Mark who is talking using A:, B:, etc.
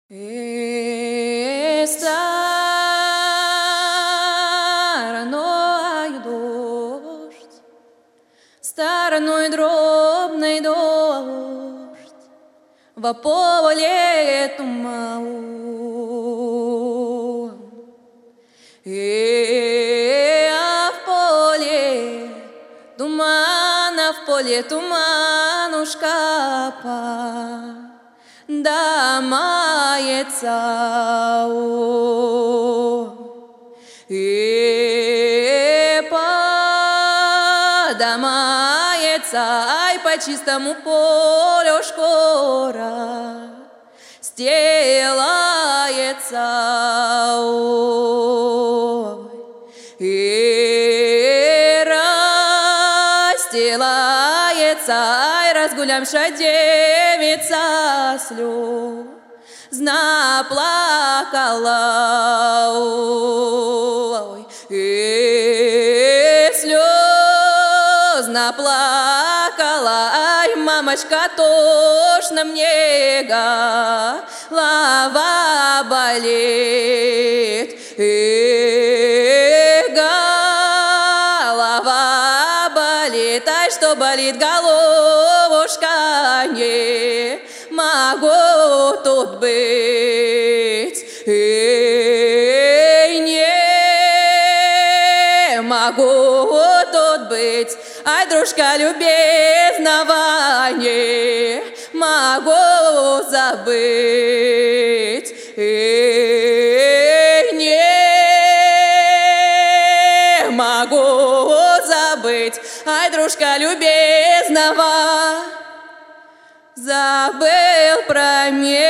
A: Стороной дождь, стороной дробный дождь, во поле туман. А в поле туман, а в поле туманушка подымается он. Подымается, ай, по чистому полю шкура стелается он. Расстилается, ай, разгулямша девица слезно плакала, ой, слезно плакала, ай, мамочка, тошно мне голова болит, голова болит, ай, что болит головушка, не могу тут быть, не могу тут быть, ай, дружка любезного, не могу забыть, не могу забыть, ай, дружка любезного. Забыл про меня.